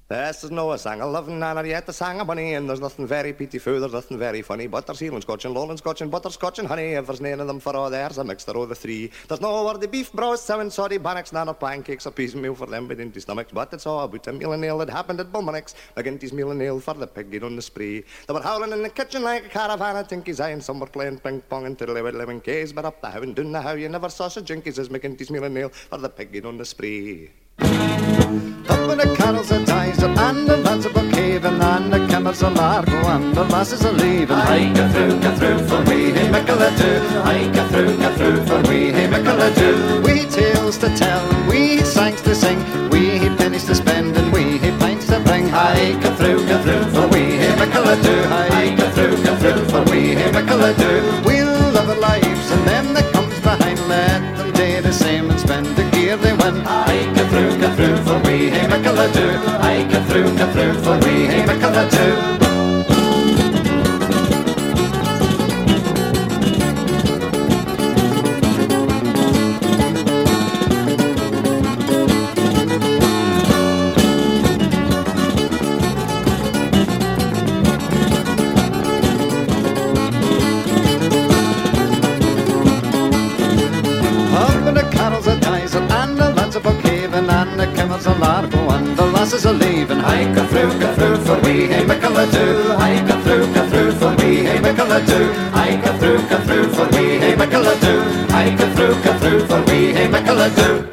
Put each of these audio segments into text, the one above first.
This is no a sang of loving and yet a sang of money, and there's nothing very pitiful, there's nothing very funny, but there's heel and scotch and lowland scotch and butterscotch and honey. If there's none of them for all, there's a mixture of the three. There's no word the beef, brows, seven sorry bannocks, none of pancakes or piece of meal for them within the stomachs, but it's all about a meal and ale that happened at Bulmanix, against his meal and ale for the pig get on the spree. They were howling in the kitchen like a caravan, I think he's and some were playing ping pong until they were living case, but up the heaven didn't know how you never saw such jinkies as McGinty's meal and ale for the pig get on the spree. Up with the carols are ties up and the lads are caving and the cammers are largo and the lasses are leaving. I get through for we, hey Michaela-do. I get through for we, hey Michaela-do. We tales to tell, we songs to sing, we pennies to spend and we pints to bring. I get through for we, hey Michaela-do. I get through for we, hey Michaela-do. We'll love our lives and them that comes behind, let them do the same and spend the gear they win. I get through for we, hey Michaela-do. I get through for we, hey Michaela-do. And the cammers are largo and the lasses are leaving. I got through for we, hey Michaela-do. I got through for we, hey Michaela-do. I got through for we, hey Michaela-do. I got through for we, hey Michaela-do.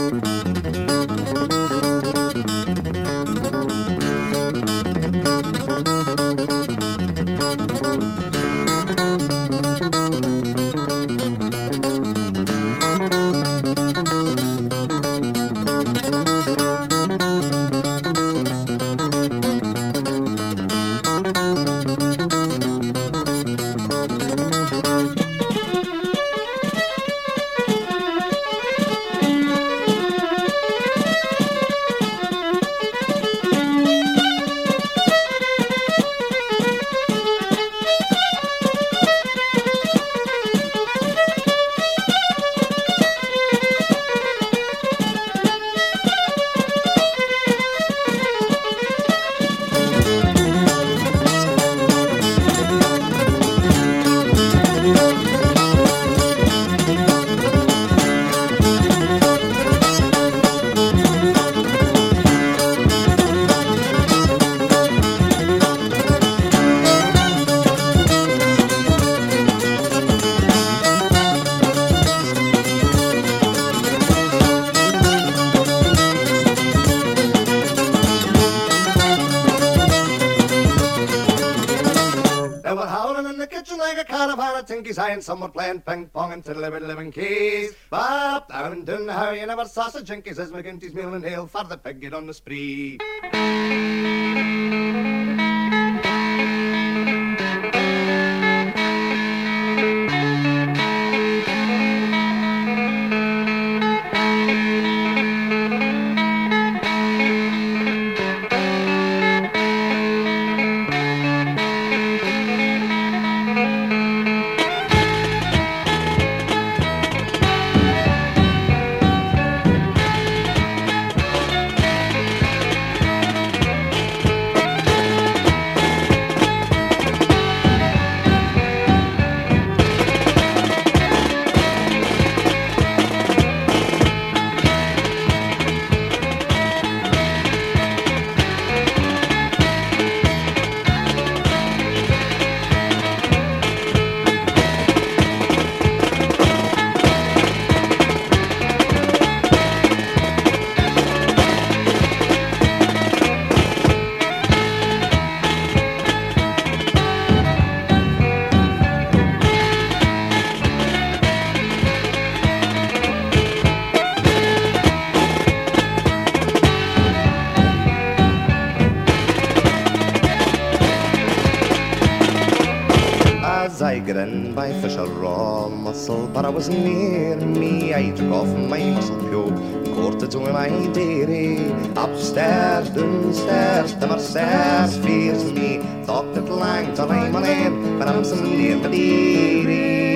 And some were playing ping pong until they were living keys. But up down down how you never saw such jinkies as McGinty's meal and ale for the pig get on the spree. Grin by fish or raw mussel, but I was near me. I took off my mussel cube, courted to my dairy. Upstairs, downstairs, the mercers fears me. Thought that lang till I'm a lane, but I'm some near the dairy.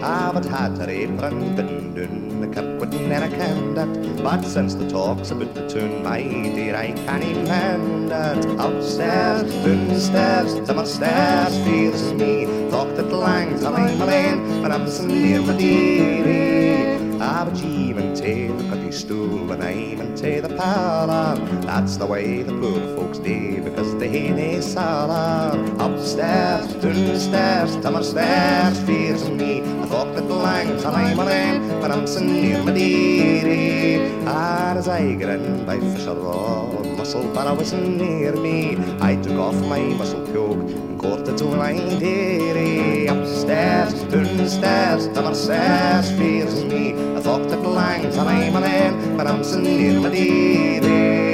I've had her apron been down the Kirkwood never kenned it, but since the talk's about the tune, my dear, I can't mend it. Upstairs, downstairs, timmerstairs, fears me, thought that lang till I'm alone, but I'm so near my dearie. I've achieved to the cutty stool and I'm into the parlour. That's the way the poor folks do, because they hae nae cellar. Upstairs, downstairs, timmerstairs, fears me, I thought that lang till I'm alone, but I'm so near my dearie. And as I grin by Fisher Rod, muscle barrow was near me, I took off my muscle coat and courted to my dearie. Upstairs, downstairs, timmerstairs, fears me, I thought that lang till I'm alone, but I'm so near my dearie.